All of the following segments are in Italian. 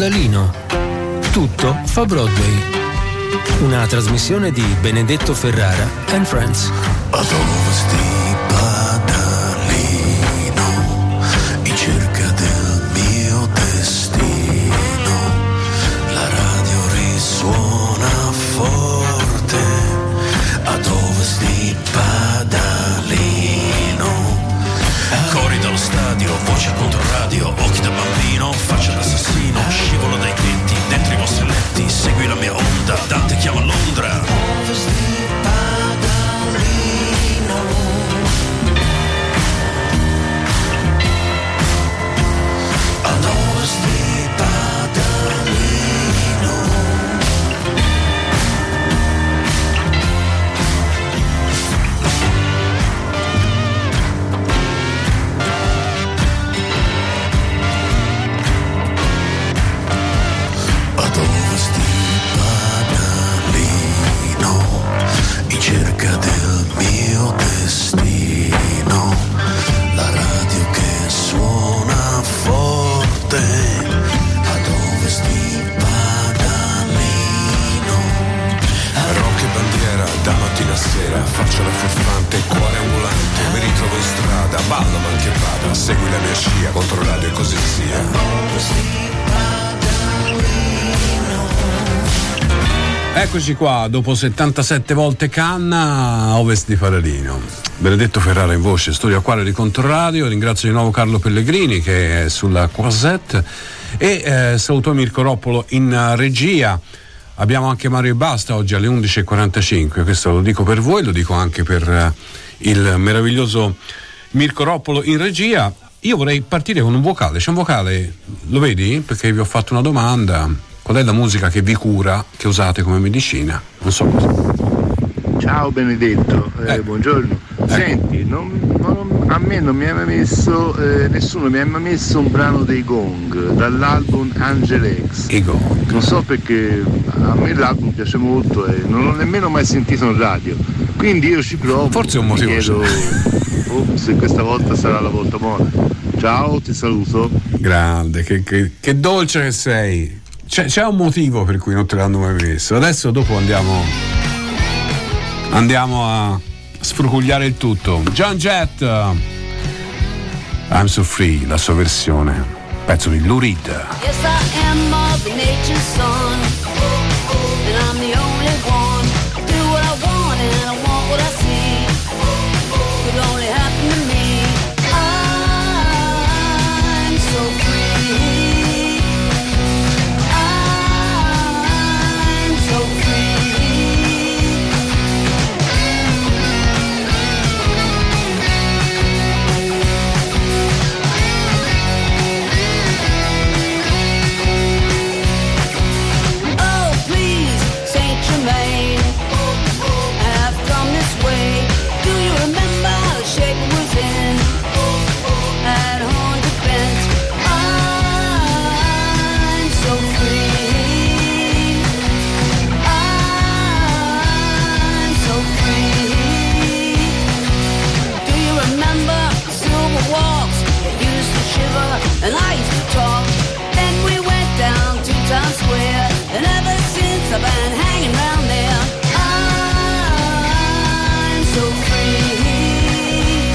Padalino. Tutto fa Broadway. Una trasmissione di Benedetto Ferrara and Friends. Ad ovest di Padalino, in cerca del mio destino, la radio risuona forte. Ad ovest di Padalino, cori dallo stadio, voce contro radio, occhi da bambino, faccia d'assassino, scivolo dai tetti, dentro i vostri letti, segui la mia onda, Dante chiama Londra. Ovest di Padalino, ad ovest di Padalino, ad ovest di Padalino, in cerca del mio destino, la radio che suona forte. Ad ovest di Padalino, rock e bandiera da mattina a sera, faccia la furfante, cuore ambulante, mi ritrovo in strada, ballo mal che vada, segui la mia scia, contro radio e così sia. Ovest di Eccoci qua, dopo 77 volte canna, Ovest di Padalino. Benedetto Ferrara in voce, studio a quale di Controradio. Ringrazio di nuovo Carlo Pellegrini che è sulla Croisette e saluto Mirko Roppolo in regia. Abbiamo anche Mario e Basta oggi alle 11.45, questo lo dico per voi, lo dico anche per il meraviglioso Mirko Roppolo in regia. Io vorrei partire con un vocale, c'è un vocale, lo vedi? Perché vi ho fatto una domanda. Qual è la musica che vi cura, che usate come medicina? Non so cosa. Ciao Benedetto, buongiorno. Senti, a me non mi ha mai messo, nessuno mi ha mai messo un brano dei Gong dall'album Angel X. I Gong. Non so perché a me l'album piace molto e non l'ho nemmeno mai sentito in radio. Quindi io ci provo. Forse è un motivo. Mi chiedo se questa volta sarà la volta buona. Ciao, ti saluto. Grande, che dolce che sei. C'è un motivo per cui non te l'hanno mai messo. Adesso dopo andiamo a sfrucugliare il tutto. John Jett, I'm So Free, la sua versione, pezzo di Lou Reed. Yes, I am of nature's son, and I'm the only one. I do what I want and I want what I see. Could only happen to me. I'm so free. I'm so free. Oh, please, Saint Germain, I've come this way. Do you remember the shape it was in? At Haunted Bent. I'm so free. I'm so free. Do you remember the silver walks that used to shiver and I used to talk? Then we went down to Times Square, and ever since I've been hanging round there. I'm so free.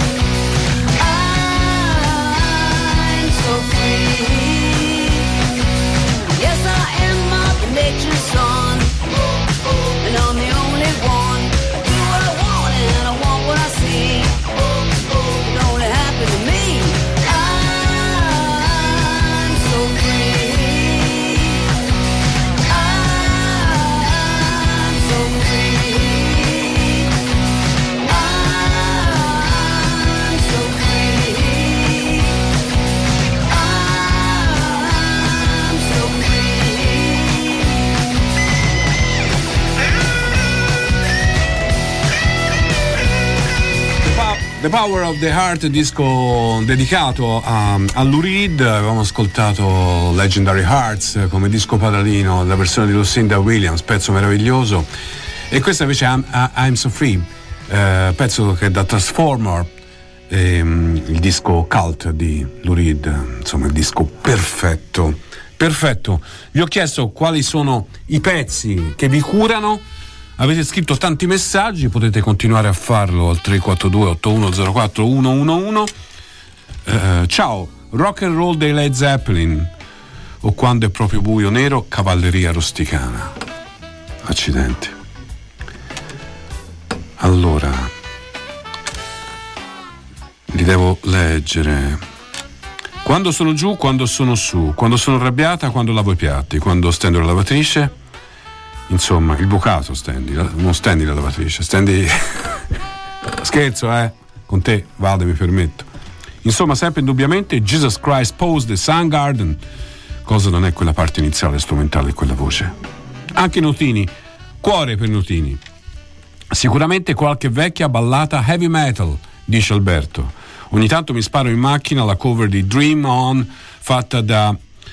I'm so free. Yes, I am of nature's son, and I'm the only one. I do what I want and I want what I see. It only happened to me. I'm so free. I'm so free. I'm so free. I'm so free. The Power of the Heart, disco dedicato a Lou Reed. Avevamo ascoltato Legendary Hearts come disco padalino, la versione di Lucinda Williams, pezzo meraviglioso. E questa invece è I'm So Free, pezzo che è da Transformer, il disco cult di Lou Reed, insomma il disco perfetto Perfetto, vi ho chiesto quali sono i pezzi che vi curano, avete scritto tanti messaggi, potete continuare a farlo al 342 8104 111. Ciao, rock and roll dei Led Zeppelin, o quando è proprio buio nero, cavalleria rusticana. Accidenti. Allora, li devo leggere. Quando sono giù, quando sono su, quando sono arrabbiata, quando lavo i piatti, quando stendo la lavatrice, insomma, il bucato stendi, non stendi la lavatrice, stendi... Scherzo, con te vado, mi permetto. Insomma, sempre indubbiamente Jesus Christ Posed the Soundgarden. Cosa non è quella parte iniziale strumentale e quella voce? Anche notini, cuore per notini. Sicuramente qualche vecchia ballata heavy metal, dice Alberto. Ogni tanto mi sparo in macchina la cover di Dream On fatta da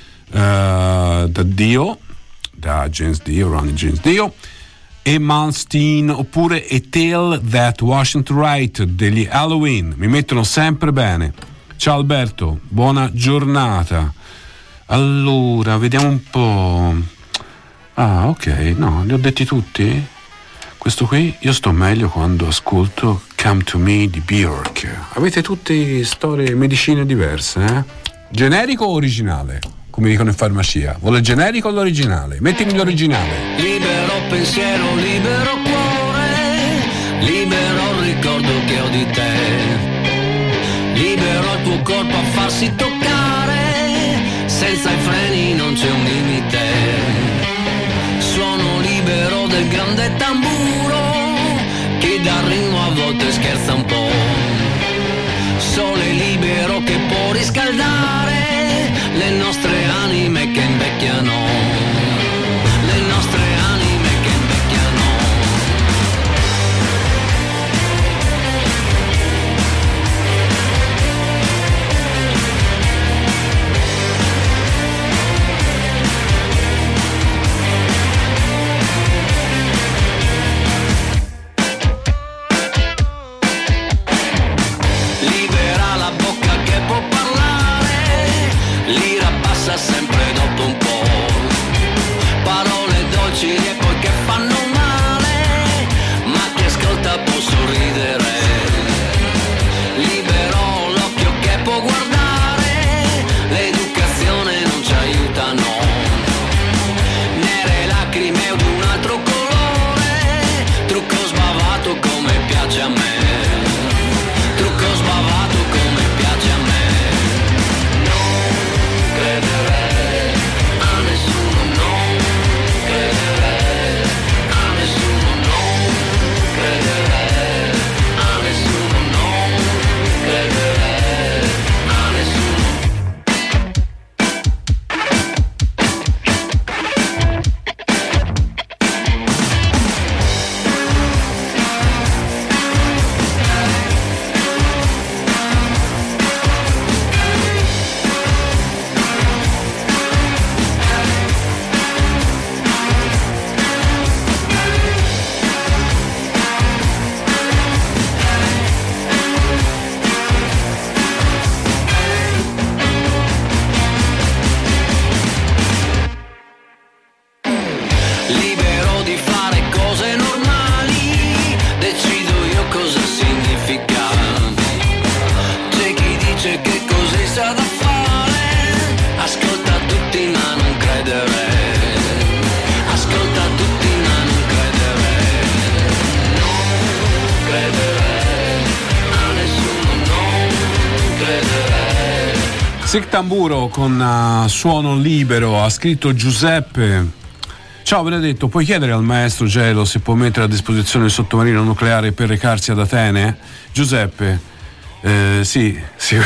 Dio, da James Dio, Ronnie James Dio, e Malmsteen, oppure A Tale That Wasn't Right degli Halloween. Mi mettono sempre bene. Ciao Alberto, buona giornata. Allora, vediamo un po'. Ah, ok, no, li ho detti tutti? Questo qui, io sto meglio quando ascolto Come to Me di Björk. Avete tutte storie, medicine diverse, Generico o originale? Come dicono in farmacia. Vuole il generico o l'originale? Mettimi l'originale. Libero pensiero, libero cuore, libero il ricordo che ho di te, libero il tuo corpo a farsi toccare, senza i freni non c'è un limite. Sono libero del grande tamburo che dal ritmo a volte scherza un po'. Sole libero che può riscaldare le nostre anime che invecchiano, le nostre anime che invecchiano. Sempre dopo un po', parole dolci e poi che fanno male, ma chi ascolta può sorridere. Libero l'occhio che può guardare, l'educazione non ci aiuta, no. Nere lacrime o di un altro colore, trucco sbavato come piace a me, trucco sbavato come piace a me. Sic Tamburo con suono libero, ha scritto Giuseppe. Ciao Benedetto, puoi chiedere al maestro Gelo se può mettere a disposizione il sottomarino nucleare per recarsi ad Atene? Giuseppe, sì.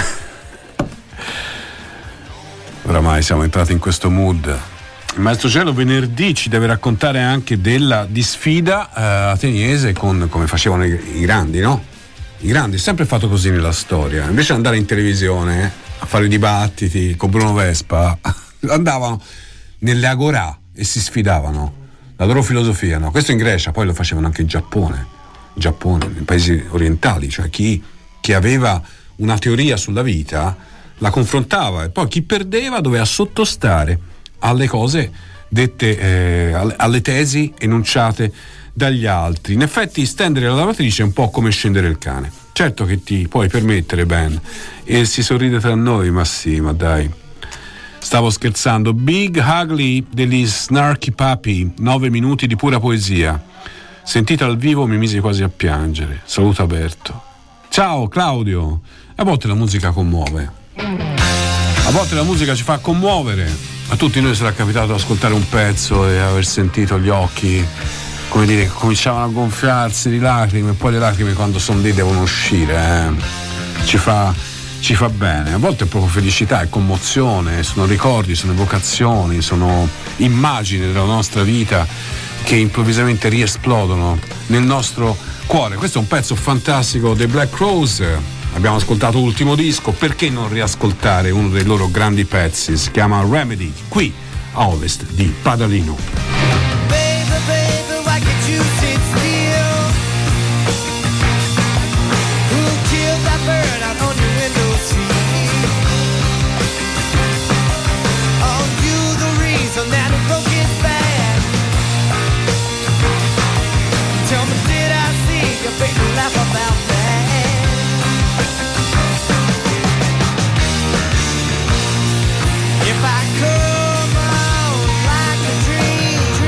Oramai siamo entrati in questo mood. Il maestro Gelo venerdì ci deve raccontare anche della disfida ateniese con come facevano i grandi, no? I grandi, sempre fatto così nella storia. Invece di andare in televisione a fare i dibattiti con Bruno Vespa, andavano nelle agorà e si sfidavano. La loro filosofia, no? Questo in Grecia, poi lo facevano anche in Giappone, nei paesi orientali, cioè chi aveva una teoria sulla vita la confrontava e poi chi perdeva doveva sottostare alle cose dette, alle tesi enunciate dagli altri. In effetti stendere la lavatrice è un po' come scendere il cane. Certo che ti puoi permettere, Ben, e si sorride tra noi, ma sì, ma dai. Stavo scherzando. Big Ugly degli Snarky Puppy, 9 minuti di pura poesia. Sentita al vivo mi misi quasi a piangere. Saluto aperto. Ciao Claudio. A volte la musica commuove. A volte la musica ci fa commuovere. A tutti noi sarà capitato di ascoltare un pezzo e aver sentito gli occhi, come dire, che cominciavano a gonfiarsi di lacrime, e poi le lacrime quando sono lì devono uscire. Ci fa bene. A volte è proprio felicità, è commozione, sono ricordi, sono evocazioni, sono immagini della nostra vita che improvvisamente riesplodono nel nostro cuore. Questo è un pezzo fantastico dei Black Crowes. Abbiamo ascoltato l'ultimo disco, perché non riascoltare uno dei loro grandi pezzi? Si chiama Remedy, qui a ovest di Padalino. Baby, baby, why can't you sit still? Who killed that bird out on your window seat? Are you the reason that it broke its back? Tell me, did I see your baby laugh about that? If I come out like a dream,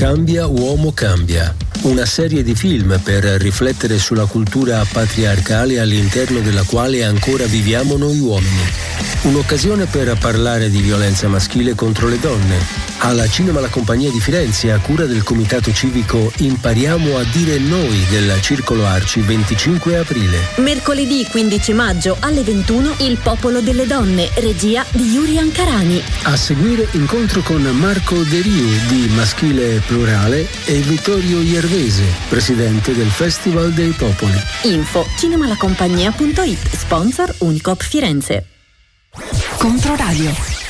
Cambia, uomo cambia. Una serie di film per riflettere sulla cultura patriarcale all'interno della quale ancora viviamo noi uomini. Un'occasione per parlare di violenza maschile contro le donne. Alla Cinema La Compagnia di Firenze, a cura del Comitato Civico Impariamo a dire noi del Circolo Arci, 25 aprile. Mercoledì 15 maggio alle 21 Il popolo delle donne, regia di Yuri Ancarani. A seguire incontro con Marco De Riu di Maschile Plurale e Vittorio Iervese, presidente del Festival dei Popoli. Info cinemalacompagnia.it, sponsor Unicop Firenze. Controradio.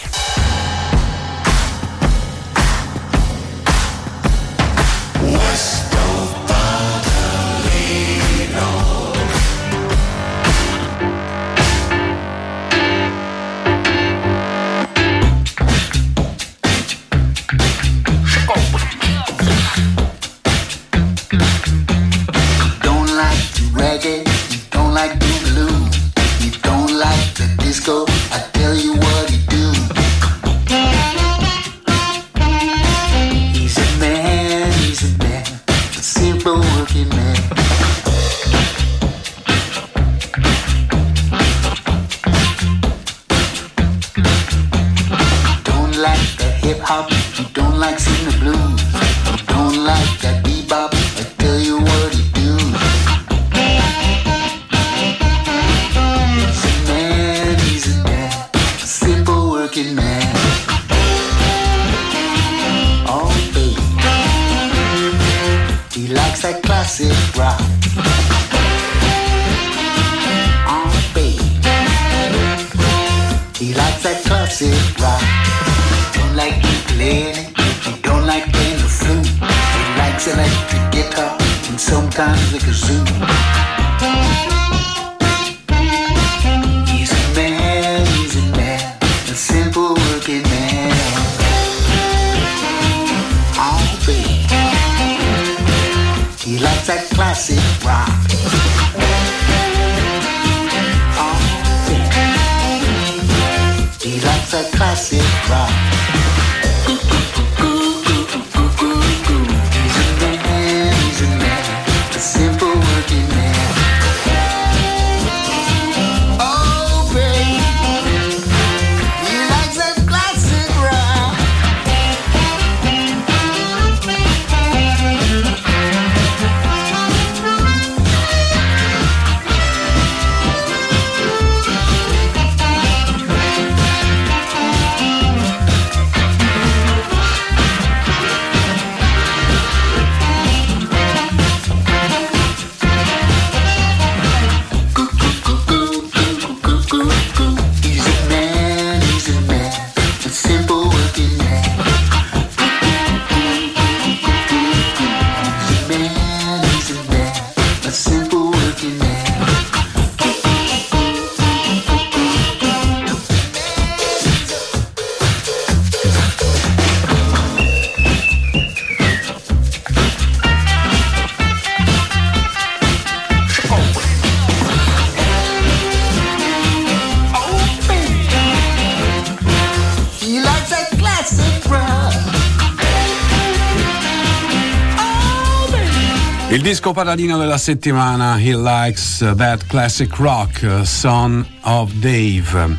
Il disco paladino della settimana, He Likes That Classic Rock, Son of Dave.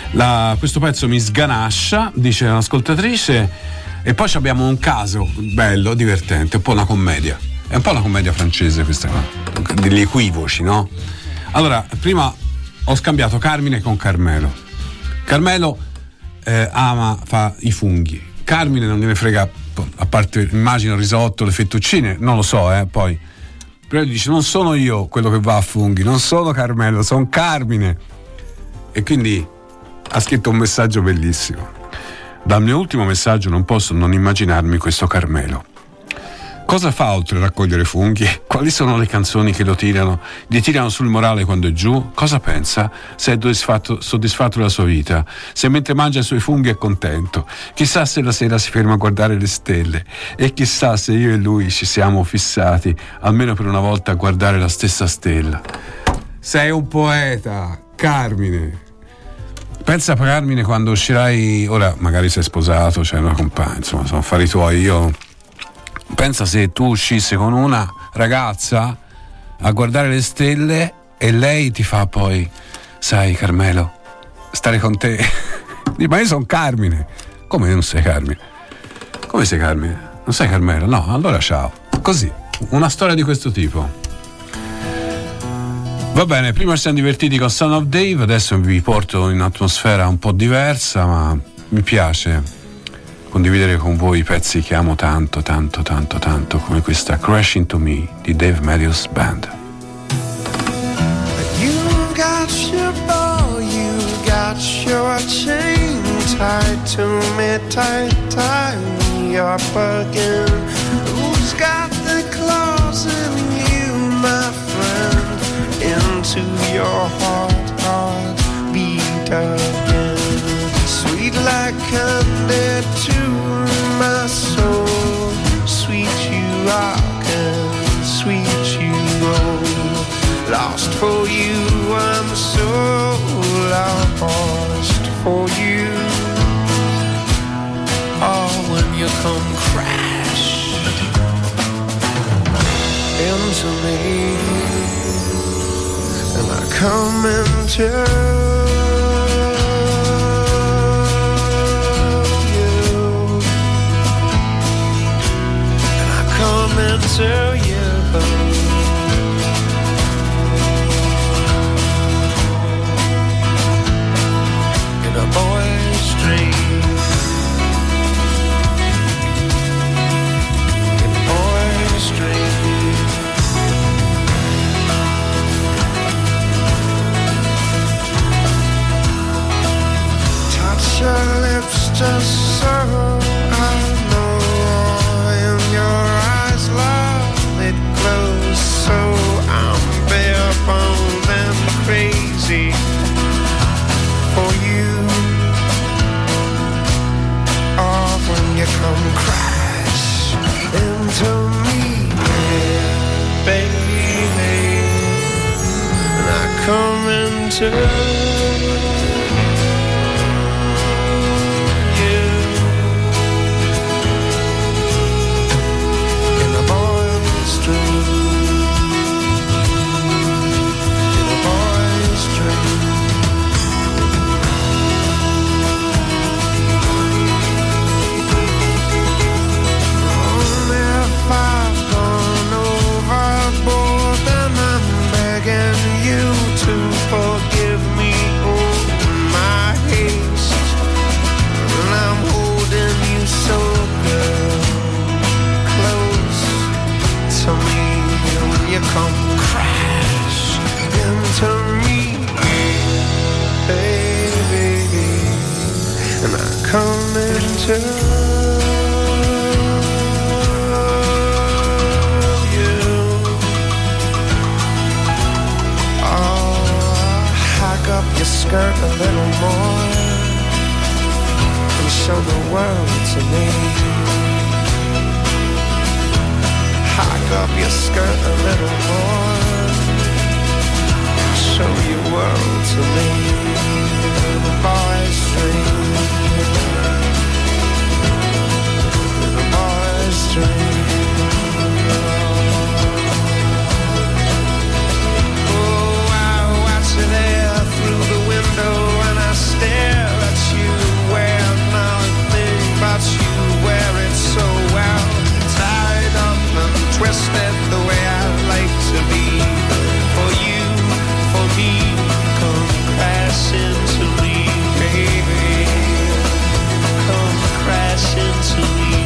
Questo pezzo mi sganascia, dice un'ascoltatrice, e poi abbiamo un caso bello, divertente, un po' una commedia. È un po' una commedia francese questa qua, degli equivoci, no? Allora, prima ho scambiato Carmine con Carmelo. Carmelo fa i funghi. Carmine non gliene frega, a parte immagino il risotto, le fettuccine, non lo so, poi però dice: non sono io quello che va a funghi, non sono Carmelo, sono Carmine. E quindi ha scritto un messaggio bellissimo. Dal mio ultimo messaggio non posso non immaginarmi questo Carmelo. Cosa fa oltre a raccogliere funghi? Quali sono le canzoni che gli tirano sul morale quando è giù? Cosa pensa? Se è soddisfatto della sua vita? Se mentre mangia i suoi funghi è contento? Chissà se la sera si ferma a guardare le stelle. E chissà se io e lui ci siamo fissati, almeno per una volta, a guardare la stessa stella. Sei un poeta, Carmine. Pensa, Carmine, quando uscirai, ora magari sei sposato, c'hai una compagna, insomma, sono affari tuoi, io pensa se tu uscissi con una ragazza a guardare le stelle e lei ti fa poi, sai Carmelo, stare con te. Ma io sono Carmine. Come non sei Carmine? Come sei Carmine? Non sei Carmelo? No, allora ciao. Così, una storia di questo tipo. Va bene, prima ci siamo divertiti con Son of Dave, adesso vi porto in un'atmosfera un po' diversa, ma mi piace condividere con voi i pezzi che amo tanto, tanto, tanto, tanto, come questa Crashing to Me di Dave Matthews Band. You got your bow, you got your chain tied to me, tie me up again. Who's got the claws in you, my friend? Into your heart beat again. Sweet like candy to my soul. Sweet you rock and sweet you roll. Lost for you, I'm so lost for you. Oh, when you come crash into me, and I come into you, and I come into you. In a boy's dream, in a boy's dream. Your lips just so I know. In your eyes, love, it glows so. I'm bare boned and crazy for you. Oh, when you come crash into me, baby, and I come into forgive me all my haste, and I'm holding you so, girl, close to me. When you come crash into me, baby, and I come into up your skirt a little more and show the world to me. Hike up your skirt a little more and show your world to me. The boy's dream, the boy's dream. Oh, I watch you there through the window, and I stare at you, where nothing but you wear it so well, tied up and twisted the way I like to be. For you, for me, come crash into me, baby, come crash into me.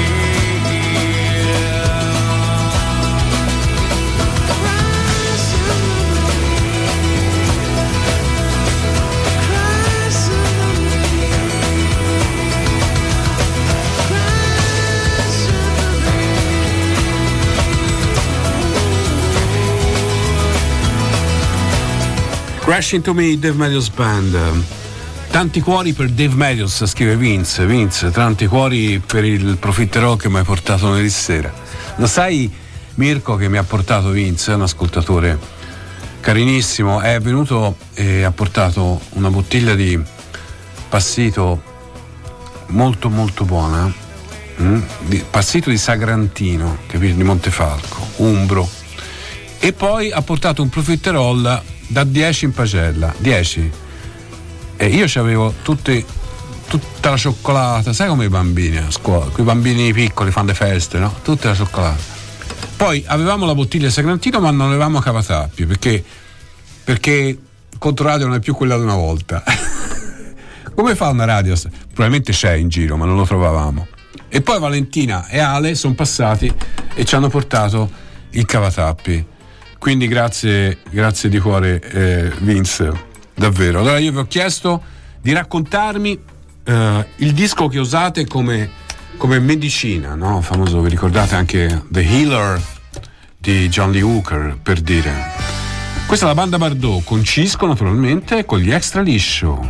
Crash Into Me, Dave Matthews Band. Tanti cuori per Dave Matthews, scrive Vince, tanti cuori per il profiterol che mi hai portato ieri sera. Lo sai, Mirko, che mi ha portato Vince, è un ascoltatore carinissimo, è venuto e ha portato una bottiglia di passito molto molto buona, Passito di Sagrantino, capito? Di Montefalco, umbro, e poi ha portato un profiterol da 10 in pagella, 10, e io c'avevo tutta la cioccolata, sai come i bambini a scuola, quei bambini piccoli fanno le feste, no? Tutta la cioccolata. Poi avevamo la bottiglia di Sagrantino, ma non avevamo cavatappi, perché Controradio non è più quella di una volta. Come fa una radio? Probabilmente c'è in giro, ma non lo trovavamo. E poi Valentina e Ale sono passati e ci hanno portato il cavatappi. Quindi grazie di cuore, Vince, davvero. Allora io vi ho chiesto di raccontarmi il disco che usate come medicina, no? Famoso, vi ricordate anche The Healer di John Lee Hooker, per dire. Questa è la banda Bardot con Cisco, naturalmente, e con gli Extra Liscio.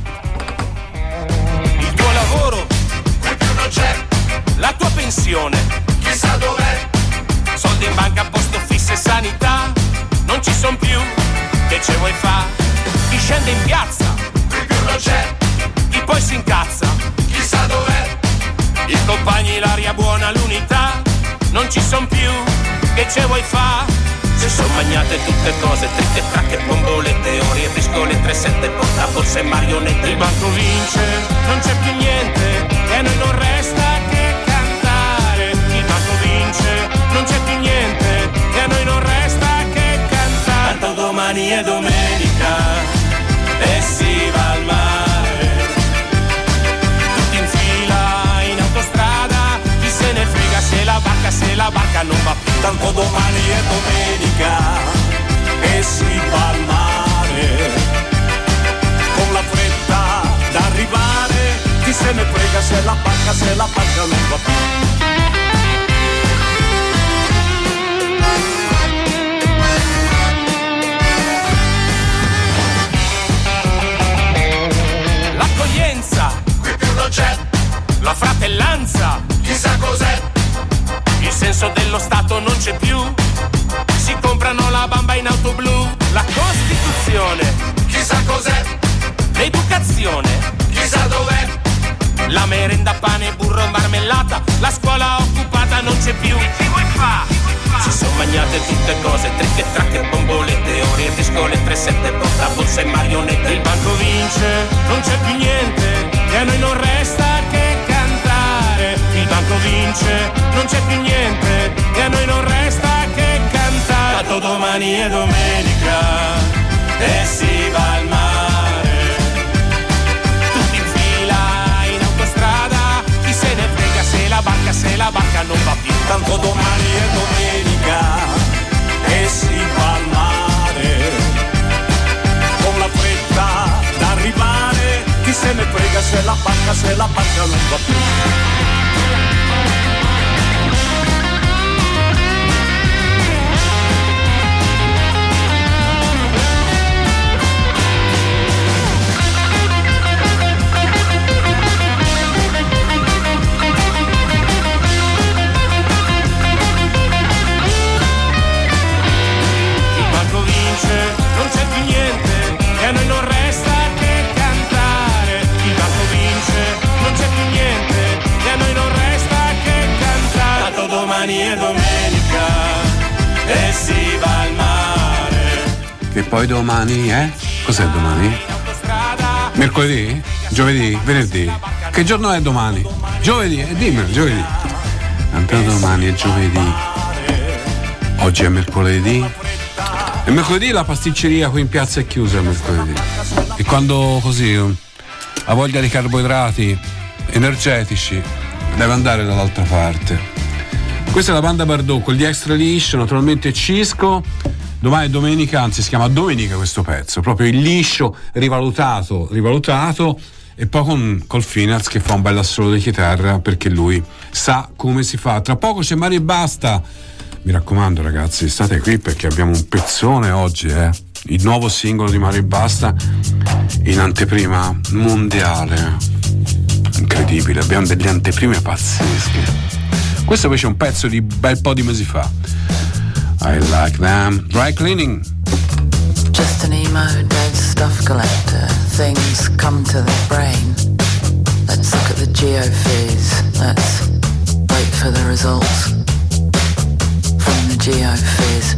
Il tuo lavoro qui più non c'è, la tua pensione chissà dov'è, soldi in banca, posto fisso e sanità non ci son più, che ce vuoi fa? Chi scende in piazza qui più non c'è, chi poi si incazza chissà dov'è, i compagni, l'aria buona, l'unità non ci son più, che ce vuoi fa? Si son magnate tutte cose, tricche, tracche, bombolette, ori e briscole, 3-7, portaborse e marionette. Il banco vince, non c'è più niente, e a noi non resta che cantare. Il banco vince, non c'è più niente, e a noi non resta che cantare. Tanto domani è domenica, e si va al mare, tutti in fila in autostrada, chi se ne frega se la barca non va più. Tanto domani è domenica e si va al mare, con la fretta d'arrivare, chi se ne frega se la barca non va più. L'accoglienza qui più non c'è, la fratellanza chissà cos'è, il senso dello Stato non c'è più, si comprano la bamba in auto blu, la Costituzione chissà cos'è, l'educazione chissà dov'è, la merenda, pane, burro, marmellata, la scuola occupata non c'è più, che vuoi fa? Si son magnate tutte cose, tricche, tracche, bombolette, ori e briscole, 3-7, portaborse e marionette. Il banco vince, non c'è più niente, e a noi non resta che cantare. Il banco vince, non c'è più niente, e a noi non resta che cantare. Tanto domani è domenica e si va al mare, tutti in fila in autostrada, chi se ne frega se la barca non va più. Tanto domani è domenica e si va al mare, con la fretta d'arrivare, chi se ne frega se la barca non va più. Non c'è più niente, e a noi non resta che cantare. Il banco vince, non c'è più niente, e a noi non resta che cantare. Tanto domani è domenica e si va al mare. Che poi domani è? Cos'è domani? Mercoledì? Giovedì? Venerdì? Che giorno è domani? Giovedì? Dimmelo, giovedì. Tanto domani è giovedì. Oggi è mercoledì. E mercoledì la pasticceria qui in piazza è chiusa mercoledì. E quando così ha voglia di carboidrati energetici deve andare dall'altra parte. Questa è la banda Bardot con gli Extra Liscio, naturalmente Cisco. Domani è domenica, anzi si chiama Domenica questo pezzo, proprio il liscio rivalutato, e poi col Finaz che fa un bel assolo di chitarra, perché lui sa come si fa. Tra poco c'è Mario e Basta. Mi raccomando ragazzi, state qui perché abbiamo un pezzone oggi, il nuovo singolo di Mario e Basta in anteprima mondiale. Incredibile, abbiamo delle anteprime pazzesche. Questo invece è un pezzo di bel po' di mesi fa. I like them. Dry Cleaning. Just an emo dead stuff collector. Things come to the brain. Let's look at the geophys. Let's for the results from the GeoFizz.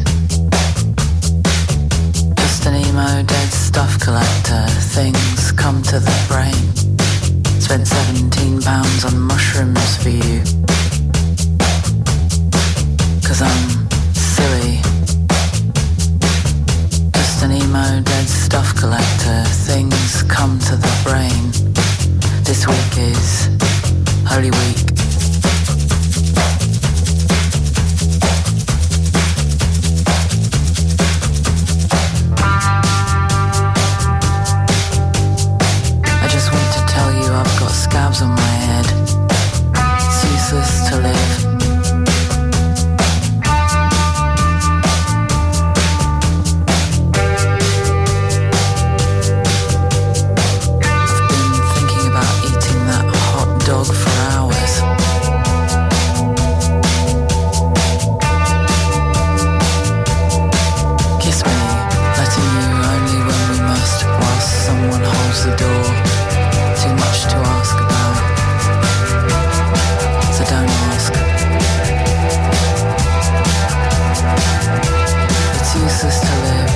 Just an emo dead stuff collector. Things come to the brain. Spent £17 on mushrooms for you. 'Cause I'm silly. Just an emo dead stuff collector. Things come to the brain. This week is Holy Week. I just want to tell you I've got scabs on my head. It's useless to live. The door, too much to ask about, so don't ask. It's useless to live.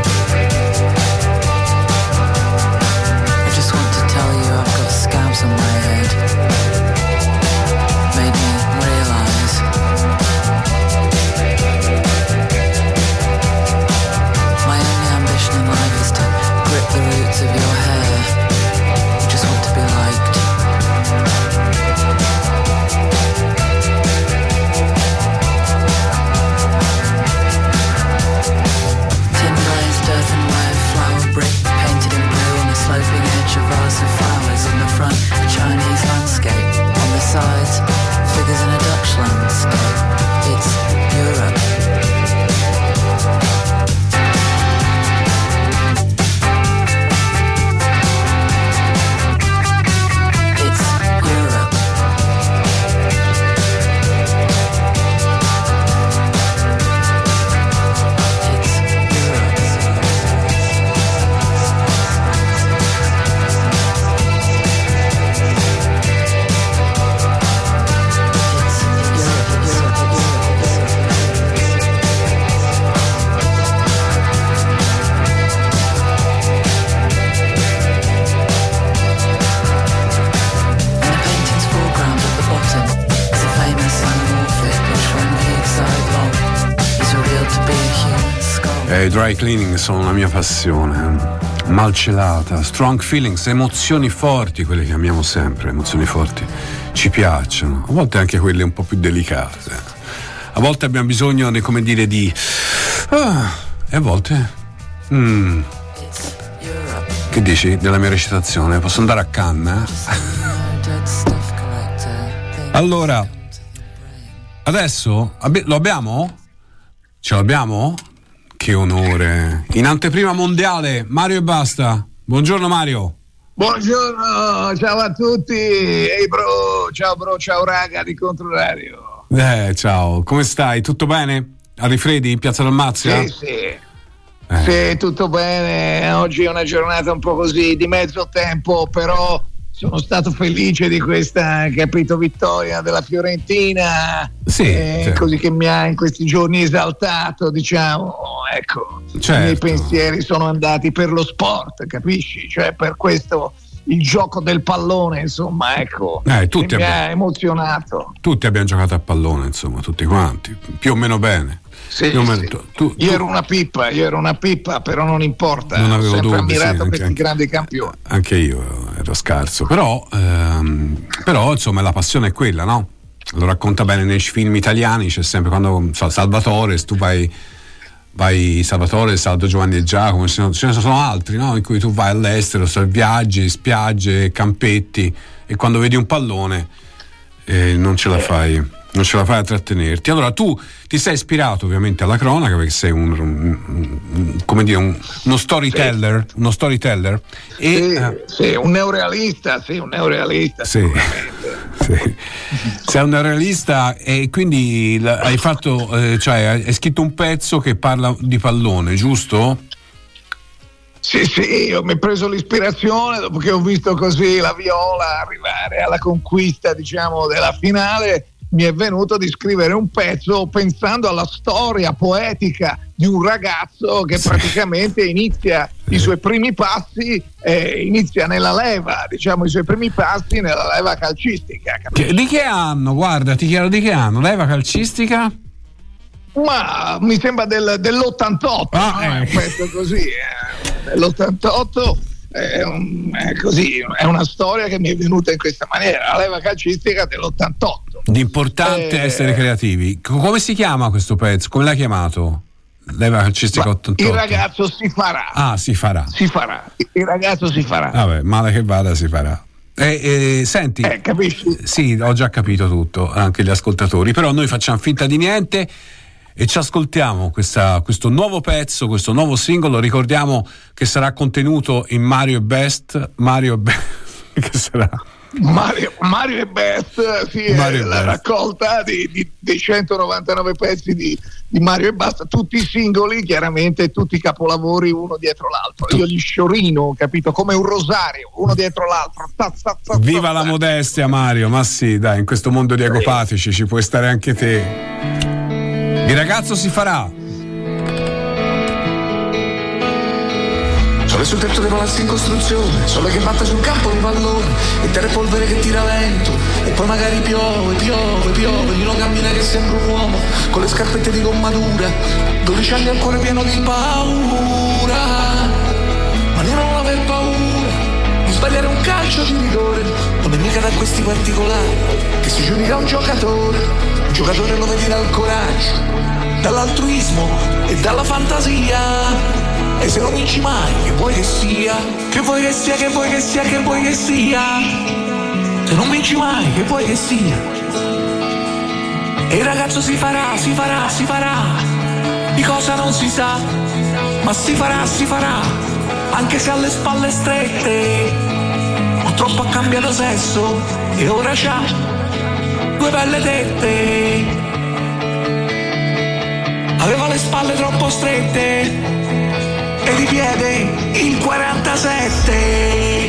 I just want to tell you I've got scabs on my head. Made me realise my only ambition in life is to grip the roots of your hair. Just want to be liked. Tin glazed earthenware, flower brick painted in blue on the sloping edge of vase of flowers. On the front, a Chinese landscape. On the sides, figures in a Dutch landscape. It's Europe. I dry cleaning sono la mia passione. Malcelata, strong feelings, emozioni forti, quelle che amiamo sempre, emozioni forti ci piacciono, a volte anche quelle un po' più delicate. A volte abbiamo bisogno di, come dire, di e a volte che dici della mia recitazione? Posso andare a canna? Allora, adesso lo abbiamo? Ce l'abbiamo? Che onore. In anteprima mondiale, Mario e Basta. Buongiorno Mario. Buongiorno, ciao a tutti. Ehi bro, ciao raga di Controradio. Ciao, come stai? Tutto bene? A Rifredi, in Piazza Dalmazia? Sì. Sì, tutto bene. Oggi è una giornata un po' così di mezzo tempo, però sono stato felice di questa, capito, vittoria della Fiorentina. Sì. Così che mi ha in questi giorni esaltato, diciamo, ecco. Certo. I miei pensieri sono andati per lo sport, capisci? Cioè per questo il gioco del pallone, insomma, ecco. Tutti mi ha emozionato. Tutti abbiamo giocato a pallone, insomma, tutti quanti, più o meno bene. Sì. Tu. Io ero una pippa, però non importa. Non avevo sempre dubbi, ammirato sì, questi grandi campioni. Anche io ero scarso, però insomma la passione è quella, no? Lo racconta bene nei film italiani, c'è sempre quando Salvatore, tu vai Salvatore, Saldo, Giovanni e Giacomo, ce ne sono altri, no? In cui tu vai all'estero, viaggi, spiagge, campetti, e quando vedi un pallone non ce la fai a trattenerti. Allora tu ti sei ispirato ovviamente alla cronaca, perché sei uno storyteller, sì. Uno storyteller sì, un neorealista. Sì. Sei un neorealista, e quindi hai fatto, cioè hai scritto un pezzo che parla di pallone, giusto? Sì, io mi ho preso l'ispirazione dopo che ho visto così la Viola arrivare alla conquista, diciamo, della finale. mi è venuto di scrivere un pezzo pensando alla storia poetica di un ragazzo che praticamente inizia i suoi primi passi, inizia nella leva, diciamo i suoi primi passi nella leva calcistica. Di che anno? Guarda, ti chiedo di che anno? Leva calcistica? Ma mi sembra dell'88, un pezzo così, dell'88. È così, è una storia che mi è venuta in questa maniera, la leva calcistica dell'88. L'importante è essere creativi. Come si chiama questo pezzo? Come l'hai chiamato? Leva calcistica 88. Il ragazzo si farà. Ah, si farà. Il ragazzo si farà. Vabbè, male che vada si farà. Senti, capisci? Sì, ho già capito tutto, anche gli ascoltatori, però noi facciamo finta di niente e ci ascoltiamo questo nuovo pezzo, questo nuovo singolo. Ricordiamo che sarà contenuto in Mario e Best. Che sarà? Mario e Best, sì, Mario è la raccolta dei 199 pezzi di Mario e Basta, tutti i singoli, chiaramente tutti i capolavori uno dietro l'altro. Io li sciorino, capito, come un rosario, uno dietro l'altro. Viva la modestia, Mario, ma sì, dai, in questo mondo di egopatici ci puoi stare anche te. Il ragazzo si farà. Sole sul tetto dei palazzi in costruzione, sole che batte sul campo di pallone, e terra e polvere che tira vento, e poi magari piove, di uno cammina che sembra un uomo, con le scarpette di gomma dura, 12 anni al cuore pieno di paura, ma io non aver paura di sbagliare un calcio di rigore, non è mica da questi particolari che si giudica un giocatore lo vedi dal coraggio, dall'altruismo e dalla fantasia. E se non vinci mai, che vuoi che sia? Che vuoi che sia, che vuoi che sia, che vuoi che sia? Se non vinci mai, che vuoi che sia? E il ragazzo si farà. Di cosa non si sa, ma si farà. Anche se ha le spalle strette. Purtroppo ha cambiato sesso e ora c'ha 2 belle tette. Aveva le spalle troppo strette e di piede il 47.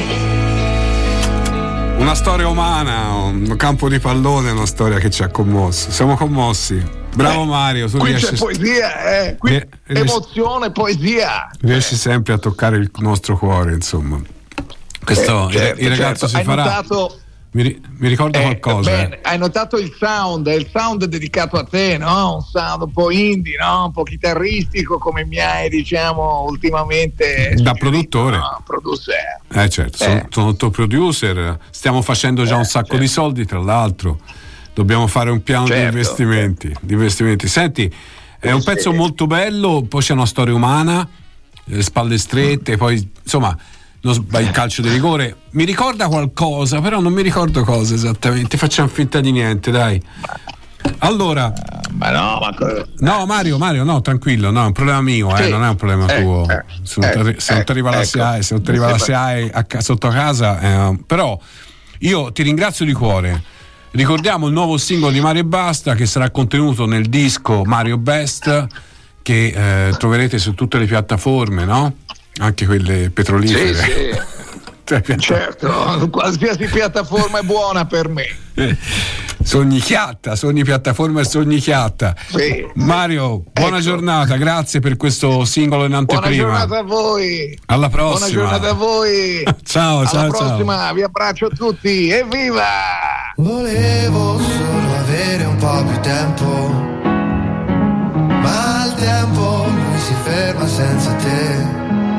Una storia umana, un campo di pallone, una storia che ci ha commosso. Siamo commossi. Bravo Mario, tu qui riesci... c'è poesia, qui emozione, poesia. Riesci sempre a toccare il nostro cuore, insomma. Questo il ragazzo si farà. Notato... Mi ricorda qualcosa. Bene, hai notato il sound dedicato a te, no? Un sound un po' indie, no? Un po' chitarristico, come mi hai, diciamo, ultimamente da produttore. No? Producer. Certo, sono tuo producer, stiamo facendo già un sacco di soldi, tra l'altro. Dobbiamo fare un piano di investimenti. Senti, è un pezzo molto bello, poi c'è una storia umana, le spalle strette, poi insomma il calcio di rigore mi ricorda qualcosa, però non mi ricordo cosa esattamente. Facciamo finta di niente, dai. Allora, no Mario, no, tranquillo, no, è un problema mio, non è un problema tuo. Se non ti arriva la SIAE, sotto casa, però io ti ringrazio di cuore. Ricordiamo il nuovo singolo di Mario e Basta, che sarà contenuto nel disco Mario Best, che troverete su tutte le piattaforme, no? Anche quelle petrolifere. Sì. Certo, qualsiasi piattaforma è buona per me. Sogni piattaforma e sogni chiatta. Sì. Mario, buona giornata, grazie per questo singolo in anteprima. Buona giornata a voi. Alla prossima. Buona giornata a voi. Ciao. Alla prossima, vi abbraccio tutti, evviva! Volevo solo avere un po' più tempo, ma il tempo non si ferma senza te.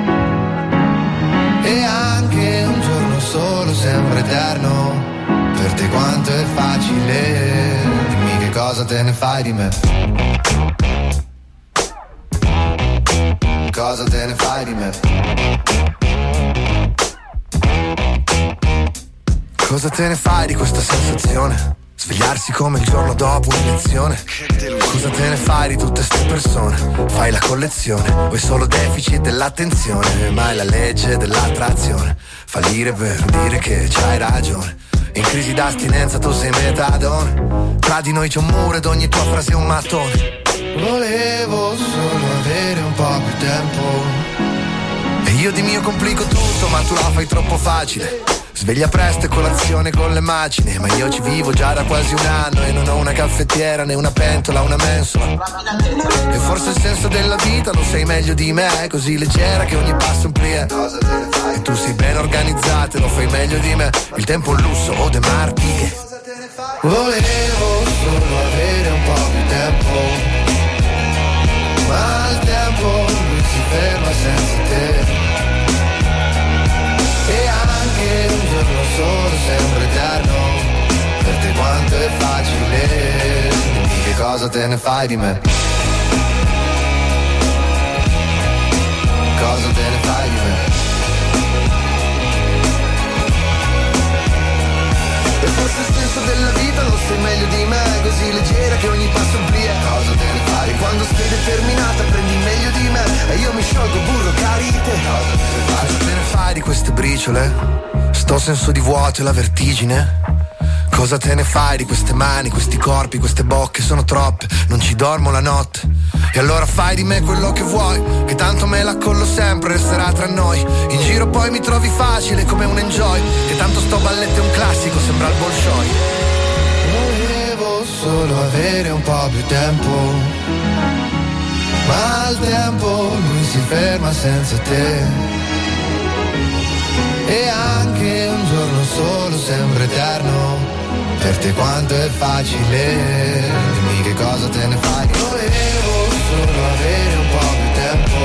E anche un giorno solo sembra eterno. Per te quanto è facile. Dimmi che cosa te ne fai di me. Cosa te ne fai di me. Cosa te ne fai di questa sensazione? Svegliarsi come il giorno dopo un'elezione. Cosa te ne fai di tutte ste persone? Fai la collezione o è solo deficit dell'attenzione? Ma è la legge dell'attrazione. Fallire per dire che c'hai ragione. In crisi d'astinenza tu sei metadone. Tra di noi c'è un muro ed ogni tua frase è un mattone. Volevo solo avere un po' più tempo. E io di mio complico tutto ma tu la fai troppo facile. Sveglia presto e colazione con le macine, ma io ci vivo già da quasi un anno e non ho una caffettiera né una pentola, una mensola. E forse il senso della vita lo sai meglio di me, così leggera che ogni passo è un plié. E tu sei ben organizzata e lo fai meglio di me, il tempo è un lusso o De Marti che volevo solo avere un po' più tempo, ma il tempo lui si ferma senza te. E anche un giorno solo sembra eterno, per te quanto è facile, dimmi che cosa te ne fai di me. Cosa te ne fai di me? E forse il senso della vita lo sai meglio di me, così leggera che ogni passo è un plié. Cosa te ne fai? Quando sei determinata prendi meglio di me e io mi sciolgo burro karite. Cosa te ne fai di queste briciole? Sto senso di vuoto e la vertigine. Cosa te ne fai di queste mani, questi corpi, queste bocche? Sono troppe, non ci dormo la notte. E allora fai di me quello che vuoi, che tanto me la collo sempre, resterà tra noi. In giro poi mi trovi facile come un enjoy, che tanto sto balletto è un classico, sembra il Bolshoi. Volevo solo avere un po' più tempo, ma il tempo lui si ferma senza te. E anche un giorno solo sembra eterno, per te quanto è facile, dimmi che cosa te ne fai. Volevo solo avere un po' più tempo,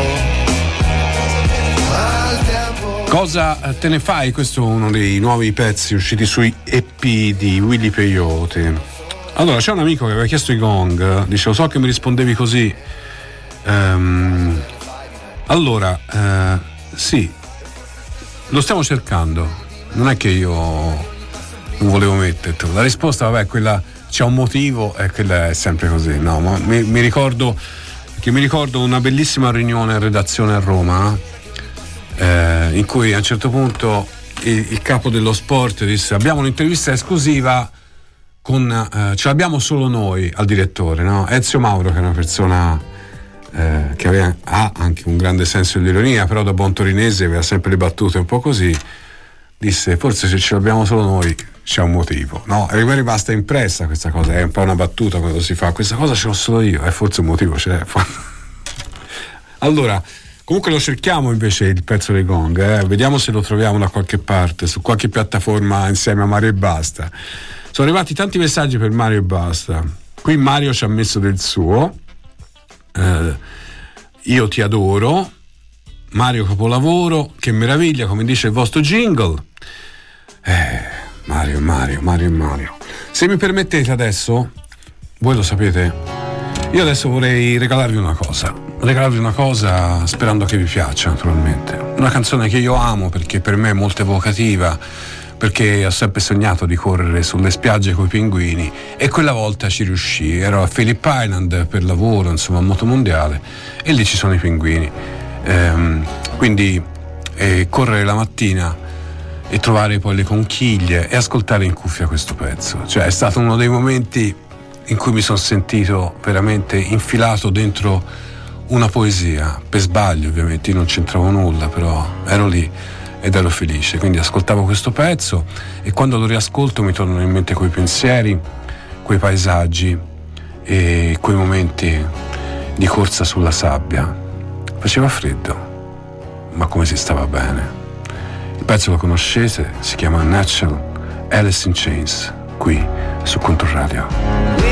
ma il tempo... Cosa te ne fai? Questo è uno dei nuovi pezzi usciti sui EP di Willy Peyote. Allora, c'è un amico che aveva chiesto i Gong, dicevo, so che mi rispondevi così. Sì, lo stiamo cercando, non è che io non volevo mettertelo. La risposta, vabbè, quella, c'è un motivo e quella è sempre così. No, ma mi ricordo una bellissima riunione in redazione a Roma, in cui a un certo punto il capo dello sport disse: abbiamo un'intervista esclusiva con ce l'abbiamo solo noi al direttore, no? Ezio Mauro, che è una persona che ha anche un grande senso dell'ironia, però da buon torinese aveva sempre le battute un po' così, disse: forse se ce l'abbiamo solo noi c'è un motivo, no? E mi è rimasta impressa questa cosa, è un po' una battuta quando si fa questa cosa, ce l'ho solo io, e forse un motivo c'è. Allora, comunque lo cerchiamo invece il pezzo dei Gong, vediamo se lo troviamo da qualche parte, su qualche piattaforma insieme a Mario e Basta. Sono arrivati tanti messaggi per Mario e Basta. Qui Mario ci ha messo del suo. Io ti adoro, Mario capolavoro, che meraviglia, come dice il vostro jingle. Mario. Se mi permettete adesso, voi lo sapete, io adesso vorrei regalarvi una cosa sperando che vi piaccia, naturalmente. Una canzone che io amo perché per me è molto evocativa, perché ho sempre sognato di correre sulle spiagge coi pinguini e quella volta ci riuscii. Ero a Phillip Island per lavoro, insomma, a motomondiale, e lì ci sono i pinguini. Quindi correre la mattina e trovare poi le conchiglie e ascoltare in cuffia questo pezzo, cioè è stato uno dei momenti in cui mi sono sentito veramente infilato dentro una poesia, per sbaglio ovviamente, io non c'entravo nulla, però ero lì ed ero felice, quindi ascoltavo questo pezzo e quando lo riascolto mi tornano in mente quei pensieri, quei paesaggi e quei momenti di corsa sulla sabbia. Faceva freddo, ma come si stava bene. Il pezzo lo conoscete, si chiama Natural, Alice in Chains, qui su Controradio.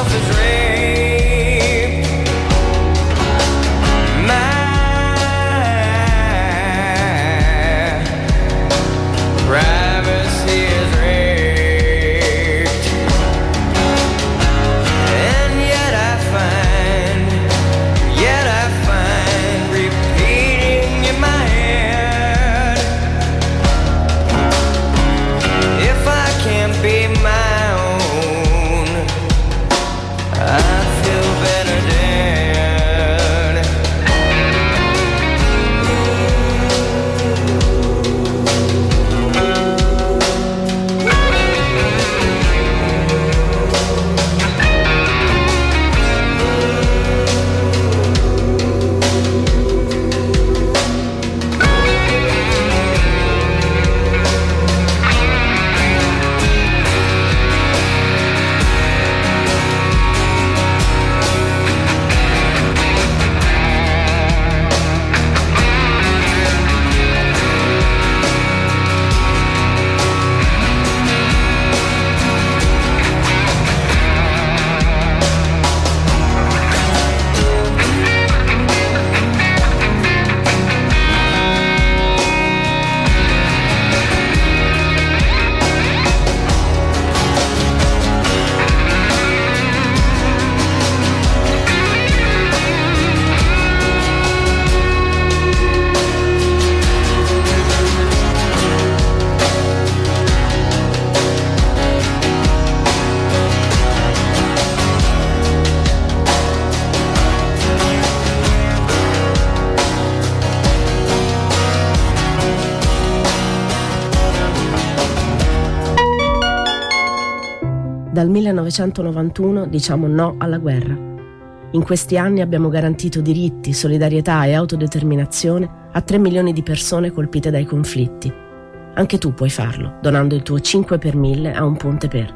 myself is raped. My privacy is raped. And yet I find repeating in my head, if I can't be my own, I feel better dead. Dal 1991 diciamo no alla guerra. In questi anni abbiamo garantito diritti, solidarietà e autodeterminazione a 3 milioni di persone colpite dai conflitti. Anche tu puoi farlo, donando il tuo 5 per 1000 a Un Ponte Per.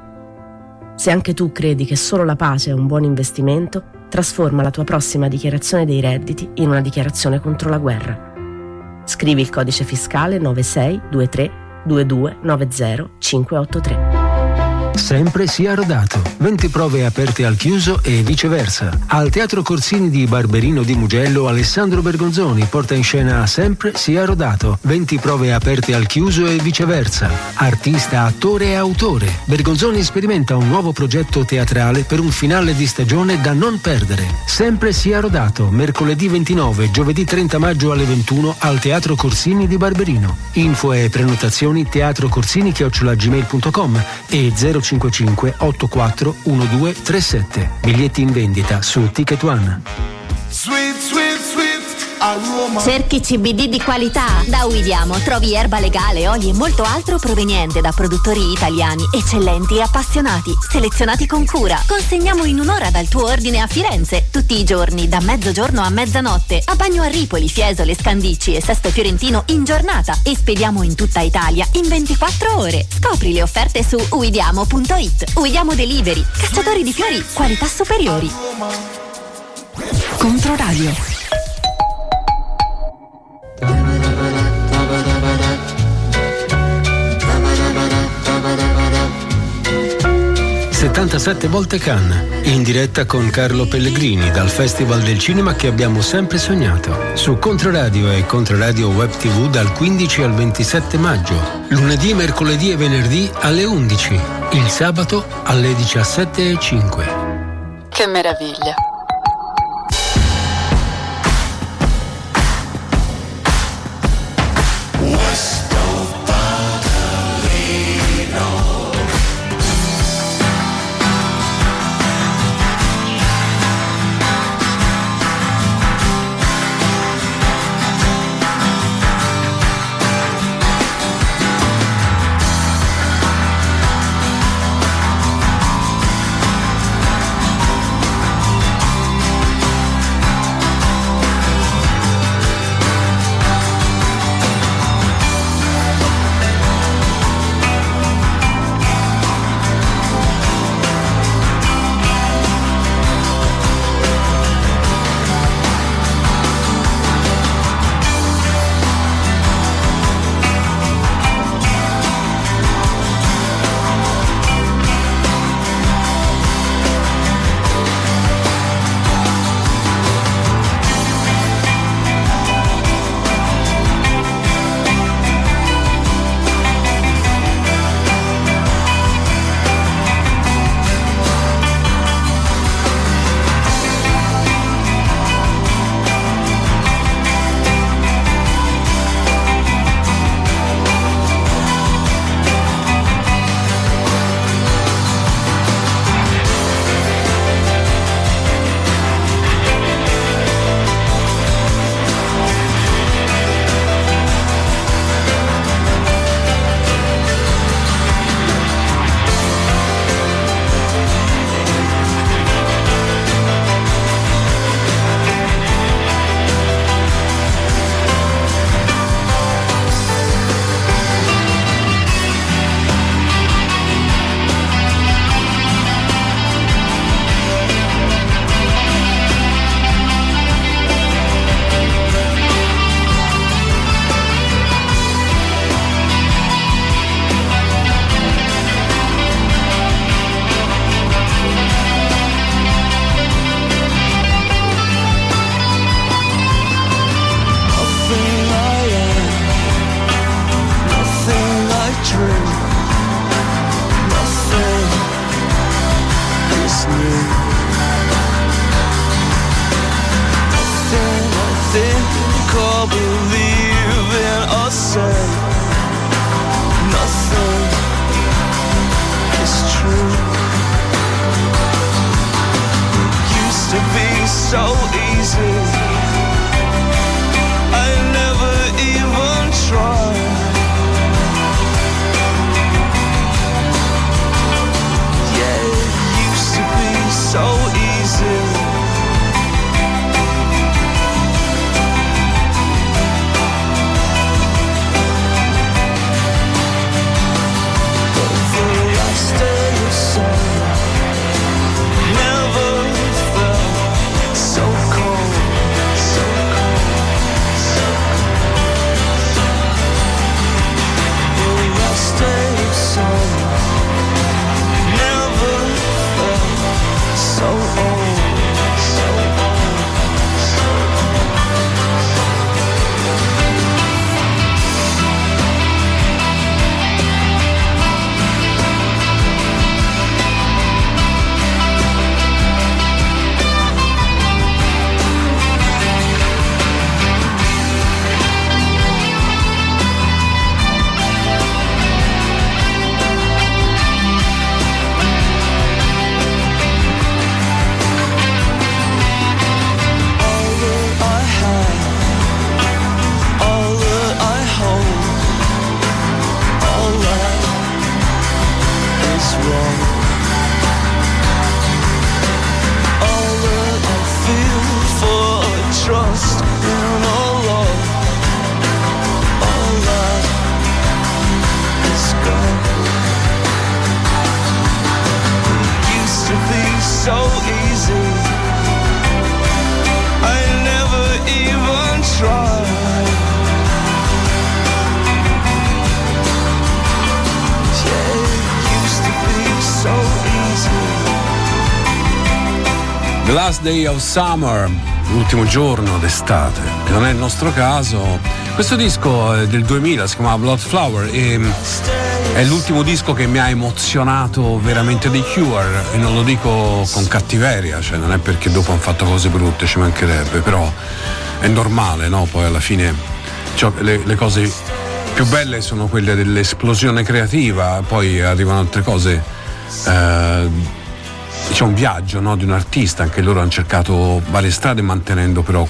Se anche tu credi che solo la pace è un buon investimento, trasforma la tua prossima dichiarazione dei redditi in una dichiarazione contro la guerra. Scrivi il codice fiscale 9623 22 90 583. Sempre sia rodato. 20 prove aperte al chiuso e viceversa. Al Teatro Corsini di Barberino di Mugello, Alessandro Bergonzoni porta in scena Sempre sia rodato. 20 prove aperte al chiuso e viceversa. Artista, attore e autore. Bergonzoni sperimenta un nuovo progetto teatrale per un finale di stagione da non perdere. Sempre sia rodato. Mercoledì 29, giovedì 30 maggio alle 21 al Teatro Corsini di Barberino. Info e prenotazioni teatrocorsini@gmail.com e 055 84 1237. Biglietti in vendita su Ticket One. Sweet, sweet, sweet aroma. Cerchi CBD di qualità? Da Uidiamo trovi erba legale, oli e molto altro proveniente da produttori italiani, eccellenti e appassionati, selezionati con cura. Consegniamo in un'ora dal tuo ordine a Firenze, tutti i giorni, da mezzogiorno a mezzanotte. A Bagno a Ripoli, Fiesole, Scandicci e Sesto Fiorentino in giornata. E spediamo in tutta Italia in 24 ore. Scopri le offerte su uidiamo.it. Uidiamo Delivery, cacciatori di fiori, qualità superiori. Controradio. «77 volte Cannes», in diretta con Carlo Pellegrini dal Festival del Cinema che abbiamo sempre sognato, su Controradio e Controradio Web TV dal 15 al 27 maggio, lunedì, mercoledì e venerdì alle 11, il sabato alle 17:05. Che meraviglia! is new. I think or believe in or say nothing is true. It used to be so easy, I never even tried. Yeah, it used to be so easy. The Last Day of Summer, l'ultimo giorno d'estate, che non è il nostro caso. Questo disco è del 2000, si chiama Blood Flower e è l'ultimo disco che mi ha emozionato veramente dei Cure, e non lo dico con cattiveria, cioè non è perché dopo hanno fatto cose brutte, ci mancherebbe, però è normale, no? Poi alla fine cioè, le cose più belle sono quelle dell'esplosione creativa, poi arrivano altre cose. C'è un viaggio, no, di un artista, anche loro hanno cercato varie strade mantenendo però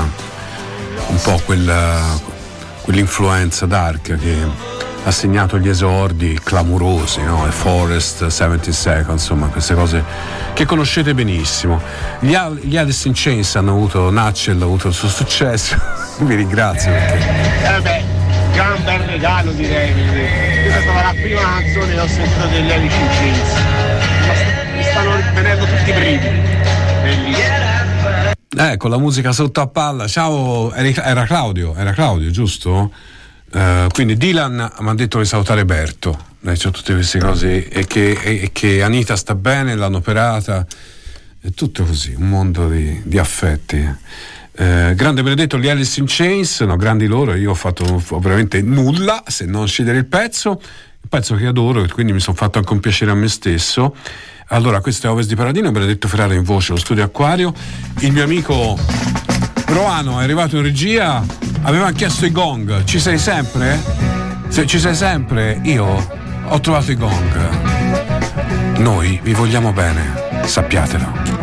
quell'influenza dark che ha segnato gli esordi clamorosi, no? Forest, 70 Seconds, insomma queste cose che conoscete benissimo. Gli Alice in Chains hanno avuto, Nutshell ha avuto il suo successo. Vi ringrazio vabbè, gran bel regalo direi. Questa è stata la prima canzone che ho sentito degli Alice in Chains. Mi stanno venendo tutti i brividi. Bellissimo. Con la musica sotto a palla. Ciao, era Claudio, giusto? Quindi Dylan mi ha detto di salutare Berto. C'è tutte queste cose e che Anita sta bene, l'hanno operata, è tutto così, un mondo di affetti. Grande Benedetto, gli Alice in Chains, no, grandi loro. Io ho fatto veramente nulla se non scegliere il pezzo che adoro, e quindi mi sono fatto anche un piacere a me stesso. Allora, questo è Ovest di Paradino, Benedetto Ferrara in voce, lo studio Acquario. Il mio amico Roano è arrivato in regia, aveva chiesto i gong. Ci sei sempre? Se ci sei sempre, io ho trovato i gong. Noi vi vogliamo bene, sappiatelo.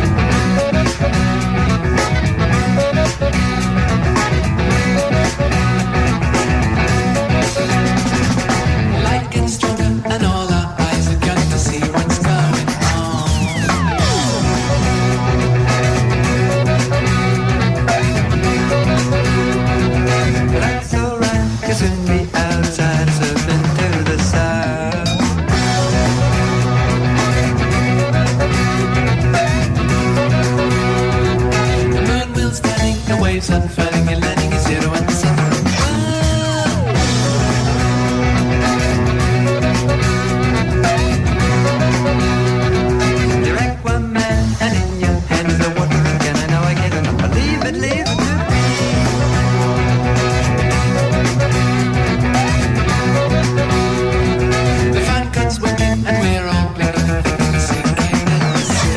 And falling and landing is zero and the center. You're Aquaman and in your hand is a water again. I know I can't believe it, leave it to me. The fun cuts working and we're all glad of the thing to see.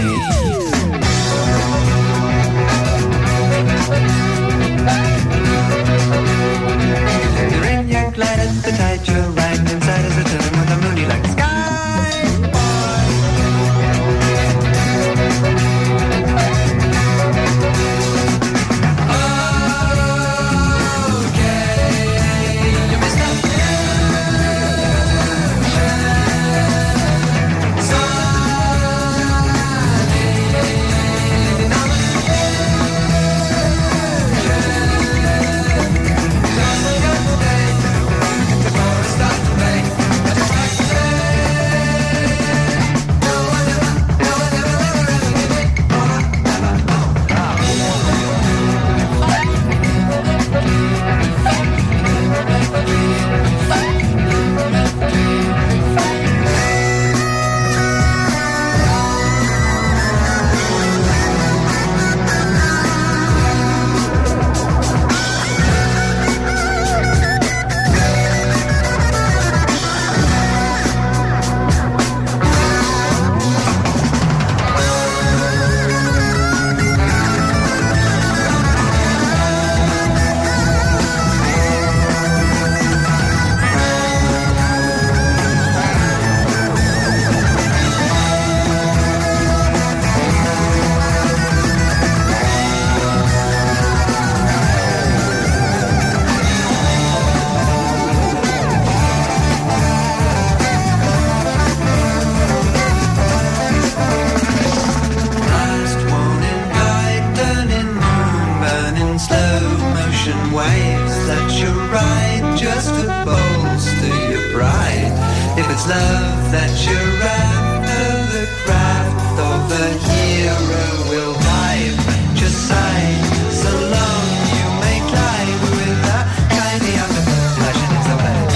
this love that you're after, the craft of a hero will dive. Just sigh, so long you may climb with a kindly underfoot. Passion is the way.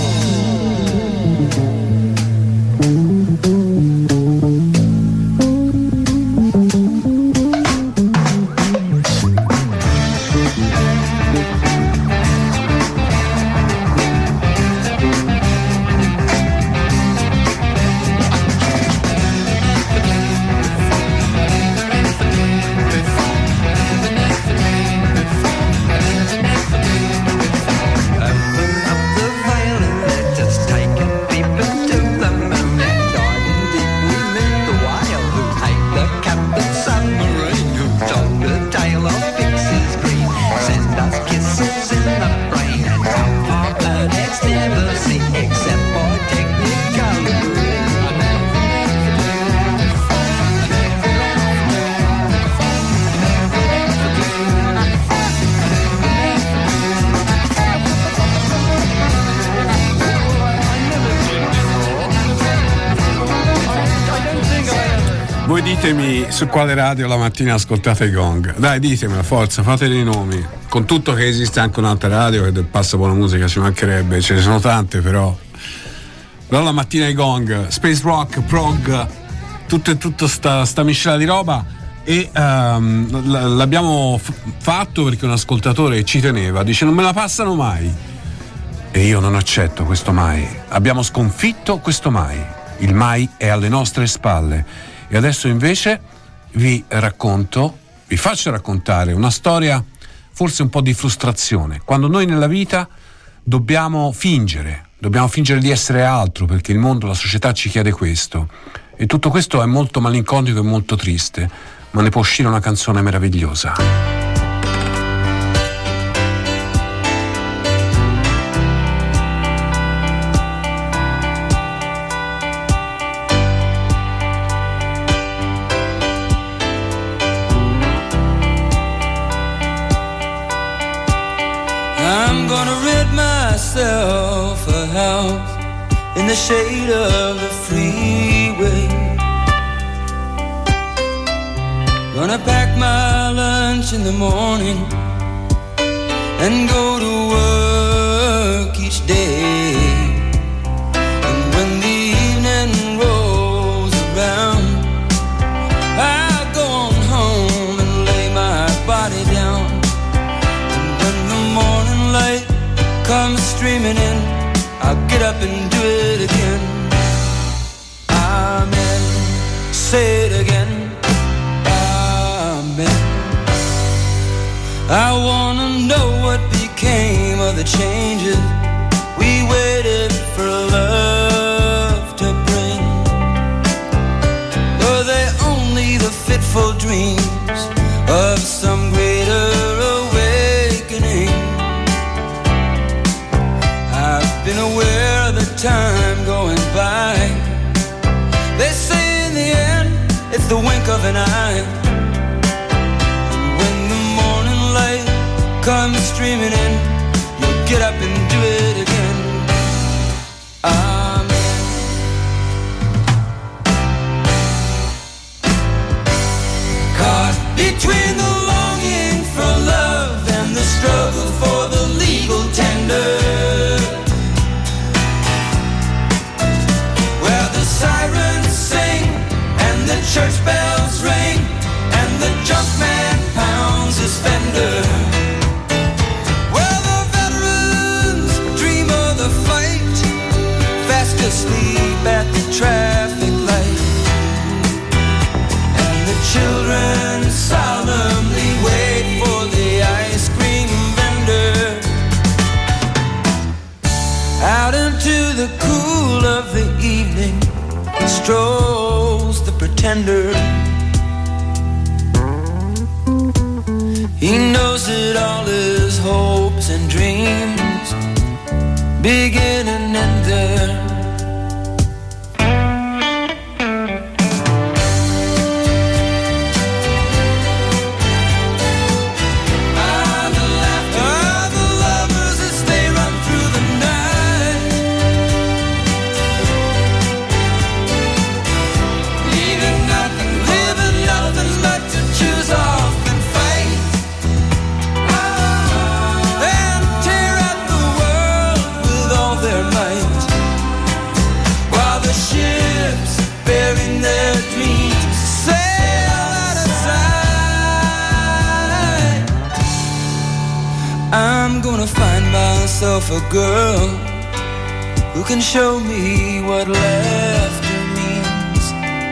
Voi ditemi su quale radio la mattina ascoltate i Gong. Dai, ditemi, forza, fate dei nomi. Con tutto che esiste anche un'altra radio che passa buona musica, ci mancherebbe, ce ne sono tante però la mattina i Gong, space rock, prog, tutta sta miscela di roba. E l'abbiamo fatto perché un ascoltatore ci teneva, dice non me la passano mai, e io non accetto questo mai. Abbiamo sconfitto questo mai, il mai è alle nostre spalle. E adesso invece vi faccio raccontare una storia forse un po' di frustrazione, quando noi nella vita dobbiamo fingere di essere altro, perché il mondo, la società ci chiede questo, e tutto questo è molto malinconico e molto triste, ma ne può uscire una canzone meravigliosa. I'm gonna rid myself a house in the shade of the freeway. Gonna pack my lunch in the morning and go to work each day. And when the evening rolls around, I'll go on home and lay my body down. Light comes streaming in, I'll get up and do it again. Amen, say it again. Amen. I wanna know what became of the changes we waited for love to bring. Were they only the fitful dreams of some greater awakening? Been aware of the time going by. They say in the end it's the wink of an eye. And when the morning light comes streaming in, you'll get up and do it again. Amen. Caught between the longing for love and the struggle for the legal tender, sirens sing and the church bells ring and the junk man pounds his fender. Well, the veterans dream of the fight, fast asleep at the traffic light, and the children solemnly wait for the ice cream vendor. Out into the cool of the evening strolls the pretender. He knows that all his hopes and dreams begin and end there. gonna find myself a girl who can show me what laughter means,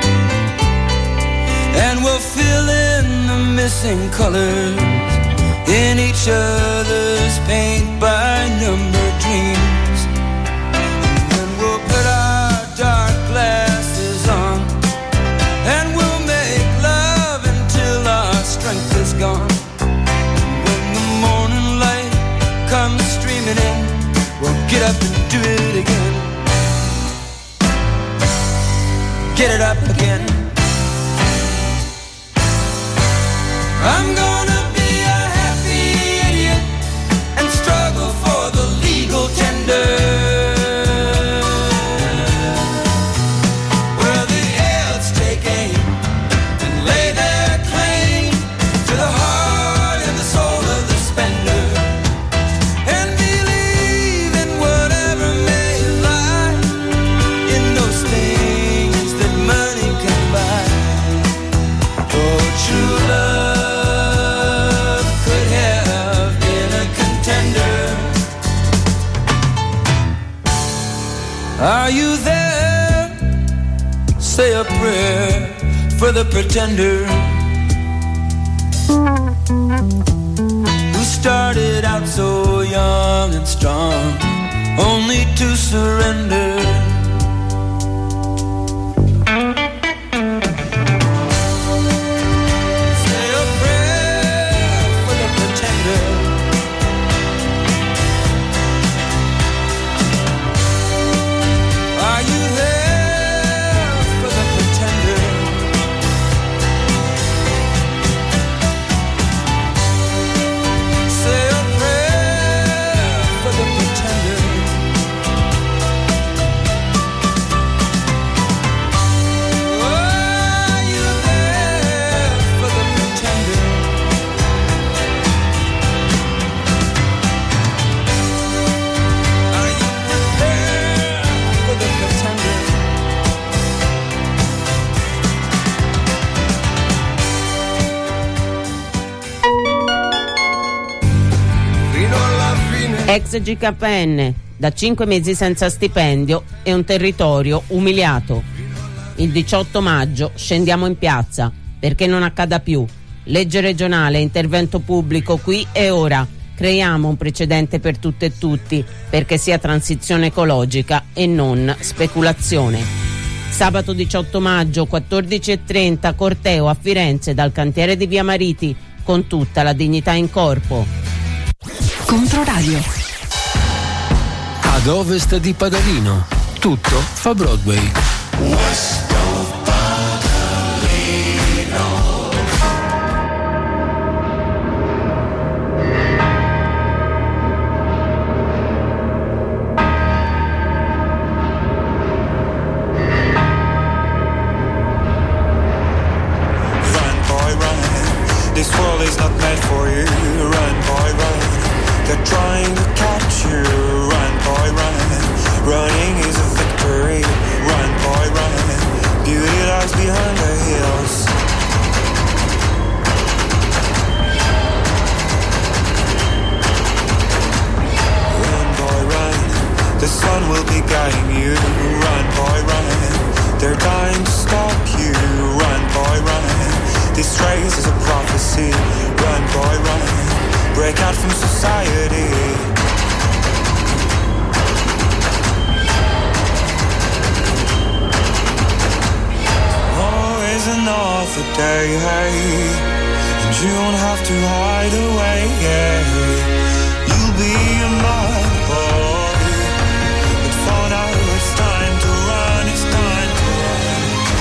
and we'll fill in the missing colors in each other's paint by number dreams. And then we'll put our dark glasses on, and we'll make love until our strength is gone. And when the morning light comes streaming in, we'll get up and do it again. Get it up again. I'm gonna be a happy idiot and struggle for the legal tender, where the elves take aim and lay their claim to the heart and the soul of the spender, and believe in whatever may lie in those things that money can buy. Oh, true love could have been a contender. Are you there? Say a prayer for the pretender who started out so young and strong, only to surrender. Say a prayer for the pretender. Are you there for the pretender? Say a prayer for the pretender. Are you there for the pretender? Are you there for the pretender? Fino alla fine. Ex GKN, da 5 mesi senza stipendio e un territorio umiliato. Il 18 maggio scendiamo in piazza perché non accada più. Legge regionale, intervento pubblico qui e ora. Creiamo un precedente per tutte e tutti perché sia transizione ecologica e non speculazione. Sabato 18 maggio, 14:30, corteo a Firenze dal cantiere di Via Mariti con tutta la dignità in corpo. Controradio. Ad ovest di Padalino, tutto fa Broadway. This world is not meant for you. Run, boy, run. They're trying to catch you. Run, boy, run. Running is a victory. Run, boy, run. Beauty lies behind the hills. Run, boy, run. The sun will be guiding you. Run, boy, run. They're dying to stop you. Run, boy, run. This race is a prophecy. Run, boy, run. Break out from society. War is another day, hey, and you don't have to hide away, yeah. You'll be a mother boy, but for now it's time to run, it's time to run.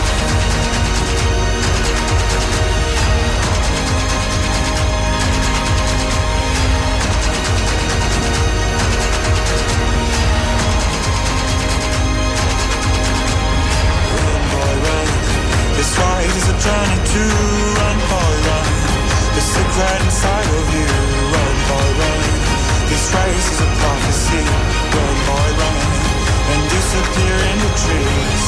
This ride is a journey to run, boy, run. The secret inside of you, run, boy, run. This race is a prophecy, run, boy, run. And disappear in the trees.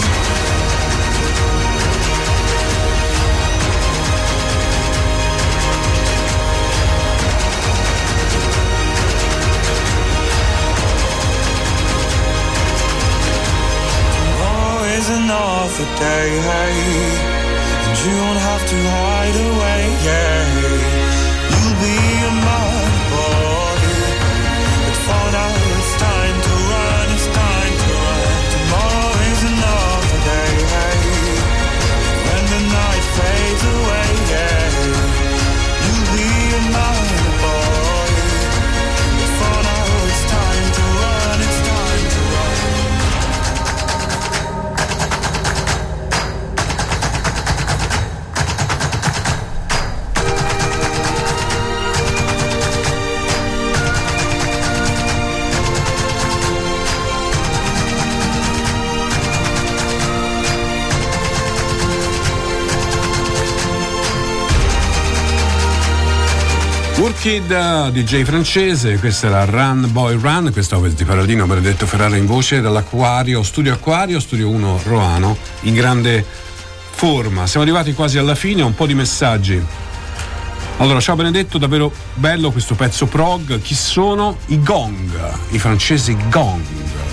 Woodkid, DJ francese, questa era Run Boy Run, questa Ovest di Paladino, Benedetto Ferrara in voce dall'Acquario, Studio 1 Roano, in grande forma. Siamo arrivati quasi alla fine, un po' di messaggi. Allora, ciao Benedetto, davvero bello questo pezzo prog. Chi sono? I Gong, i francesi Gong.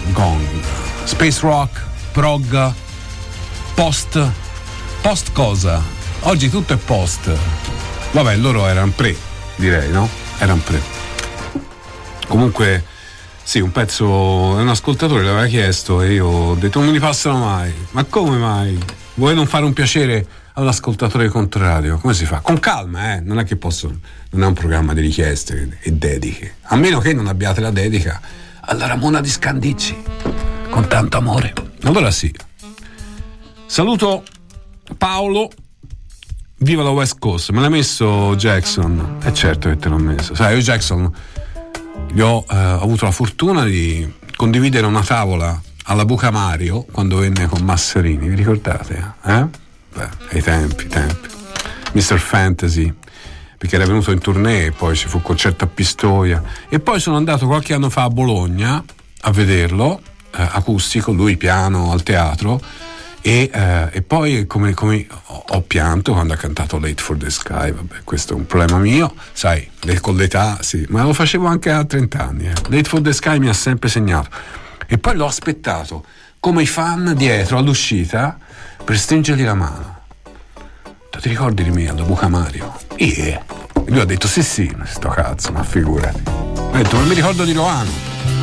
Space rock, prog, post cosa? Oggi tutto è post. Vabbè, loro erano pre, direi, no? Erano pre. Comunque, sì, un pezzo, un ascoltatore l'aveva chiesto e io ho detto non me li passano mai. Ma come mai? Vuoi non fare un piacere all'ascoltatore di Controradio? Come si fa? Con calma, non è che posso, non è un programma di richieste e dediche, a meno che non abbiate la dedica alla Ramona di Scandicci con tanto amore. Allora sì, saluto Paolo, viva la West Coast. Me l'ha messo Jackson? Certo che te l'ho messo. Sai, io Jackson gli ho avuto la fortuna di condividere una tavola alla Buca Mario quando venne con Masserini, vi ricordate? Beh, ai tempi Mr. Fantasy, perché era venuto in tournée e poi ci fu un concerto a Pistoia e poi sono andato qualche anno fa a Bologna a vederlo acustico, lui piano al teatro e poi come ho pianto quando ha cantato Late for the Sky. Vabbè, questo è un problema mio, sai, con l'età sì, ma lo facevo anche a 30 anni. Late for the Sky mi ha sempre segnato e poi l'ho aspettato come i fan dietro all'uscita per stringergli la mano. Tu ti ricordi di me alla Buca Mario? E lui ha detto sì, sto cazzo, ma figurati. Ho detto non mi ricordo di Roano.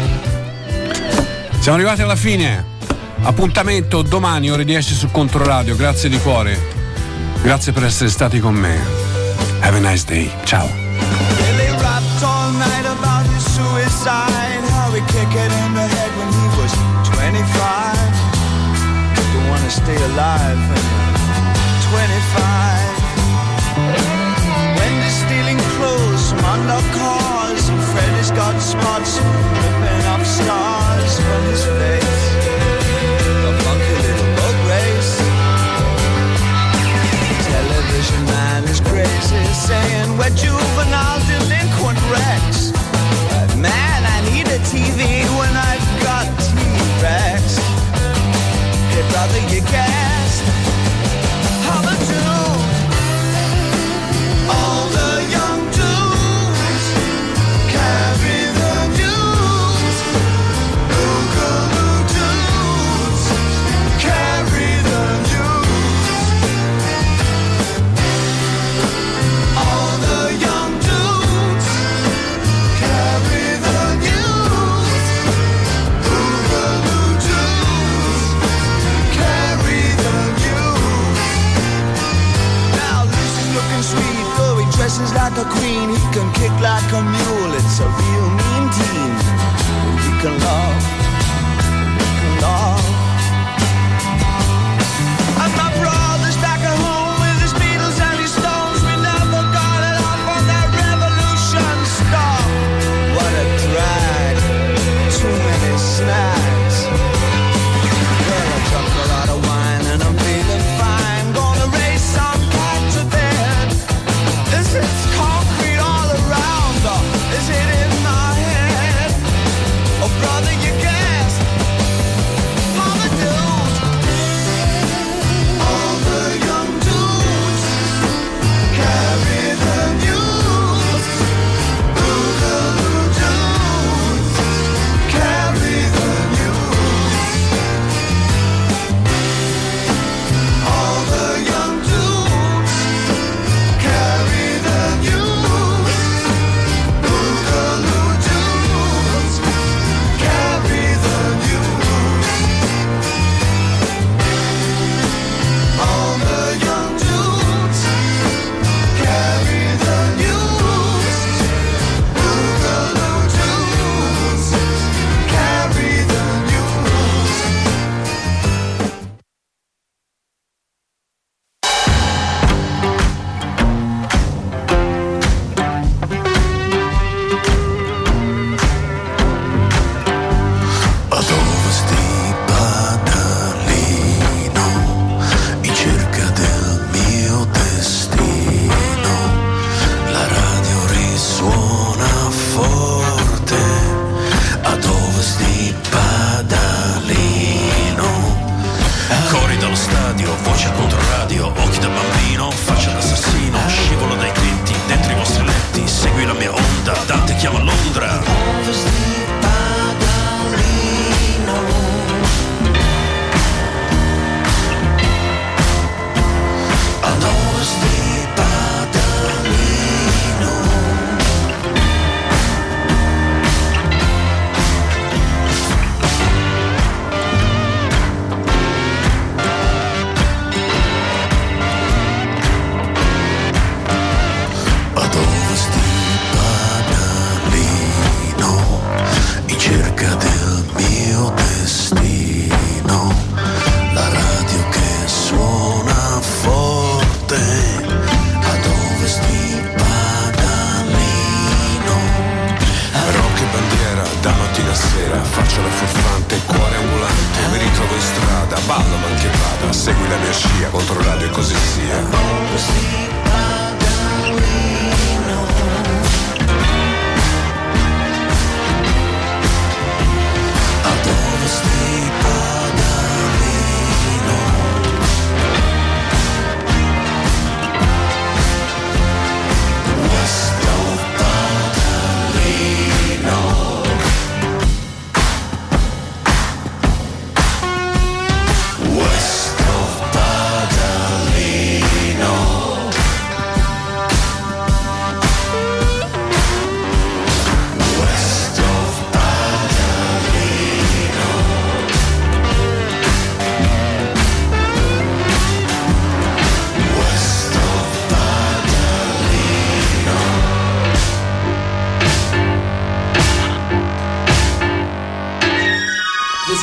Siamo arrivati alla fine. Appuntamento domani ore 10 su Controradio. Grazie di cuore, grazie per essere stati con me. Have a nice day, ciao. Billy rapped all night about his suicide, how he kicked it in the head when he was 25. Don't wanna stay alive when you're 25. Wendy's stealing clothes from undercars, and Freddy's got spots ripping off stars from his face. Television man is crazy, saying we're juvenile delinquent wrecks. Man, I need a TV when I've got T-Rex. Hey brother, you gassed? How about you? All the young dudes carry the news. Boogaloo dudes carry the news. All the young dudes carry the news. Boogaloo dudes carry the news. Now Lucy's looking sweet, though he dresses like a queen. He can kick like a mule, it's a real mean team. We can love, we can love. And my brother's back at home with his Beatles and his Stones. We never got it off on that revolution stuff. What a drag, too many snacks. Well, I drank a lot of wine and I'm feeling fine. Gonna race some cat to bed. Is it concrete all around or is it in my head? Oh brother, you gassed. sera, faccio la furfante, cuore ambulante, mi ritrovo in strada, ballo man che vada, segui la mia scia, contro radio e così sia.